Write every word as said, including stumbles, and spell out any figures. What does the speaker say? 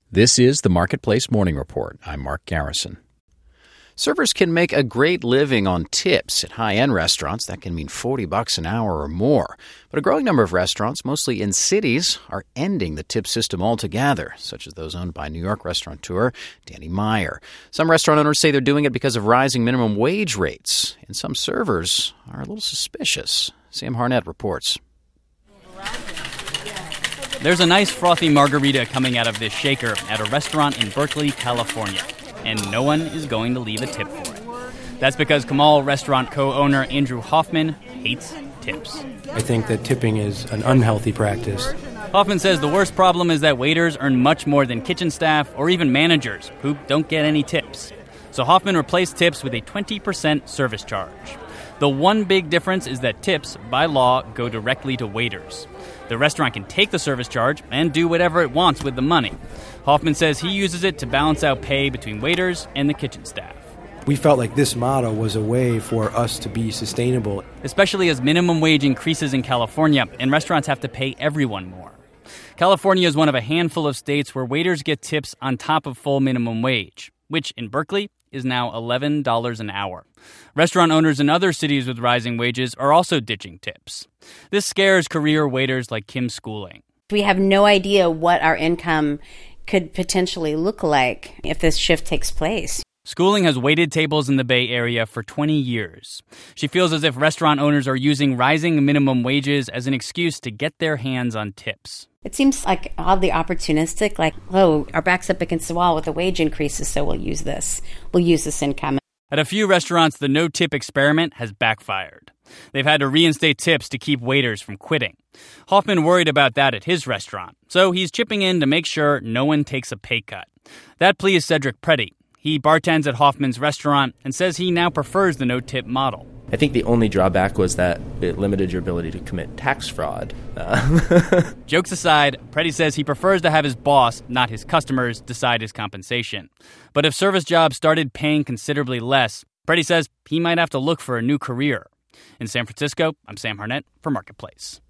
This is the Marketplace Morning Report. I'm Mark Garrison. Servers can make a great living on tips at high-end restaurants. That can mean forty bucks an hour or more. But a growing number of restaurants, mostly in cities, are ending the tip system altogether, such as those owned by New York restaurateur Danny Meyer. Some restaurant owners say they're doing it because of rising minimum wage rates, and some servers are a little suspicious. Sam Harnett reports. There's a nice frothy margarita coming out of this shaker at a restaurant in Berkeley, California, and no one is going to leave a tip for it. That's because Kamal restaurant co-owner Andrew Hoffman hates tips. I think that tipping is an unhealthy practice. Hoffman says the worst problem is that waiters earn much more than kitchen staff or even managers who don't get any tips. So Hoffman replaced tips with a twenty percent service charge. The one big difference is that tips, by law, go directly to waiters. The restaurant can take the service charge and do whatever it wants with the money. Hoffman says he uses it to balance out pay between waiters and the kitchen staff. We felt like this model was a way for us to be sustainable. Especially as minimum wage increases in California and restaurants have to pay everyone more. California is one of a handful of states where waiters get tips on top of full minimum wage, which in Berkeley is now eleven dollars an hour. Restaurant owners in other cities with rising wages are also ditching tips. This scares career waiters like Kim Schooling. We have no idea what our income could potentially look like if this shift takes place. Schooling has waited tables in the Bay Area for twenty years. She feels as if restaurant owners are using rising minimum wages as an excuse to get their hands on tips. It seems like oddly opportunistic, like, oh, our back's up against the wall with the wage increases, so we'll use this. We'll use this income. At a few restaurants, the no-tip experiment has backfired. They've had to reinstate tips to keep waiters from quitting. Hoffman worried about that at his restaurant, so he's chipping in to make sure no one takes a pay cut. That pleased Cedric Preddy. He bartends at Hoffman's restaurant and says he now prefers the no-tip model. I think the only drawback was that it limited your ability to commit tax fraud. Uh. Jokes aside, Preddy says he prefers to have his boss, not his customers, decide his compensation. But if service jobs started paying considerably less, Preddy says he might have to look for a new career. In San Francisco, I'm Sam Harnett for Marketplace.